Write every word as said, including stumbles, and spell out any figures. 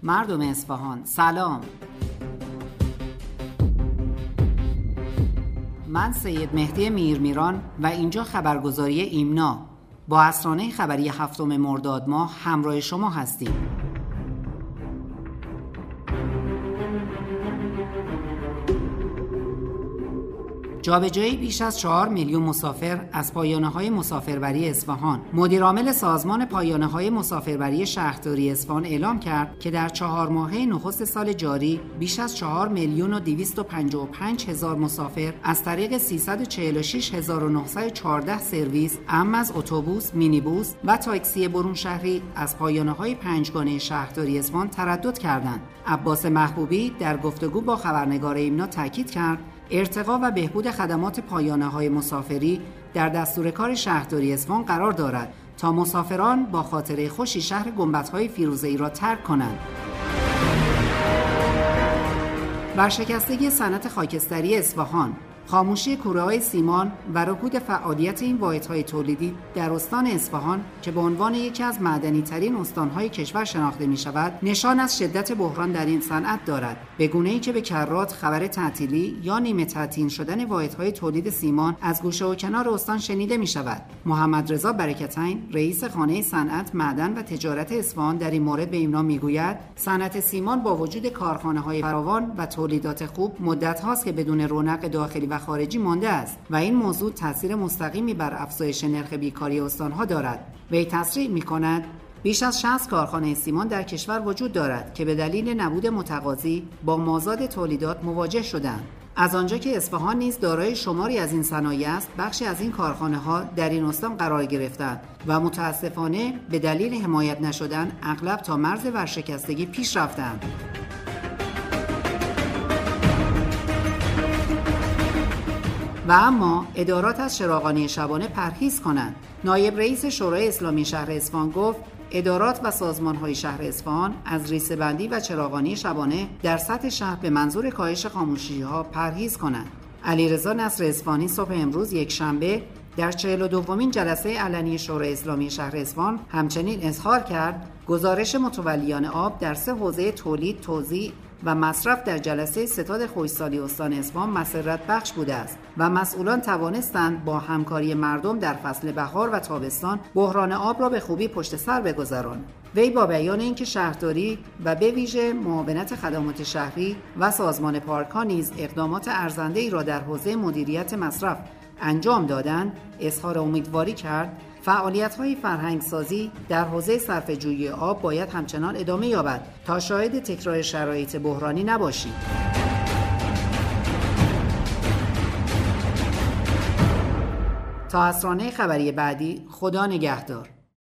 مردم اصفهان سلام. من سید مهدی میرمیران و اینجا خبرگزاری ایمنا با اسرانه خبری هفتم مرداد ماه همراه شما هستیم. جابجایی بیش از چهار میلیون مسافر از پایانه‌های مسافربری اصفهان. مدیرعامل سازمان پایانه‌های مسافربری شهرداری اصفهان اعلام کرد که در چهار ماهه نخست سال جاری بیش از چهار میلیون و دویست و پنجاه و پنج هزار مسافر از طریق سیصد و چهل و شش هزار و نهصد و چهارده سرویس اعم از اتوبوس، مینیبوس و تاکسی برون شهری از پایانه‌های پنجگانه شهرداری اصفهان تردد کردند. عباس محبوبی در گفتگو با خبرنگار ایمنا تاکید کرد ارتقا و بهبود خدمات پایانه‌های مسافری در دستور کار شهرداری اصفهان قرار دارد تا مسافران با خاطره خوشی شهر گنبدهای فیروزه‌ای را ترک کنند. ورشکستگی صنعت خاکستری اصفهان، خاموشی کوره‌های سیمان و رکود فعالیت این واحدهای تولیدی در استان اصفهان که به عنوان یکی از معدنی‌ترین استان‌های کشور شناخته می‌شود، نشان از شدت بحران در این صنعت دارد. به گونه‌ای که به کرات خبر تعطیلی یا نیمه تعطیل شدن واحدهای تولید سیمان از گوشه و کنار استان شنیده می‌شود. محمد رضا برکتین، رئیس خانه صنعت، معدن و تجارت اصفهان در این مورد به ایمنا می‌گوید صنعت سیمان با وجود کارخانه‌های فراوان و تولیدات خوب مدت‌هاست که بدون رونق داخلی و خارجی مانده است و این موضوع تاثیر مستقیمی بر افزایش نرخ بیکاری استانها دارد. وی تصریح می‌کند بیش از شصت کارخانه سیمان در کشور وجود دارد که به دلیل نبود متقاضی با مازاد تولیدات مواجه شدند. از آنجا که اصفهان نیز دارای شماری از این صنایع است، بخشی از این کارخانه‌ها در این استان قرار گرفتند و متاسفانه به دلیل حمایت نشدن اغلب تا مرز ورشکستگی پیش رفتند. و اما ادارات از چراغانی شبانه پرهیز کنند. نایب رئیس شورای اسلامی شهر اصفهان گفت ادارات و سازمان‌های شهر اصفهان از ریسه‌بندی و چراغانی شبانه در سطح شهر به منظور کاهش خاموشی‌ها پرهیز کنند. علیرضا نصر اصفهانی صبح امروز یک شنبه در چهل و دومین جلسه علنی شورای اسلامی شهر اصفهان همچنین اظهار کرد گزارش متولیان آب در سه حوزه تولید، توزیع و مصرف در جلسه ستاد خشکسالی استان اصفهان مسرت بخش بوده است و مسئولان توانستند با همکاری مردم در فصل بهار و تابستان بحران آب را به خوبی پشت سر بگذارند. وی با بیان اینکه شهرداری و به ویژه معاونت خدمات شهری و سازمان پارک‌ها نیز اقدامات ارزنده‌ای را در حوزه مدیریت مصرف انجام دادند، اظهار امیدواری کرد فعالیت‌های فرهنگسازی در حوزه صرفه‌جویی آب باید همچنان ادامه یابد تا شاهد تکرار شرایط بحرانی نباشیم. تا اسرانه خبری بعدی، خدا نگهدار.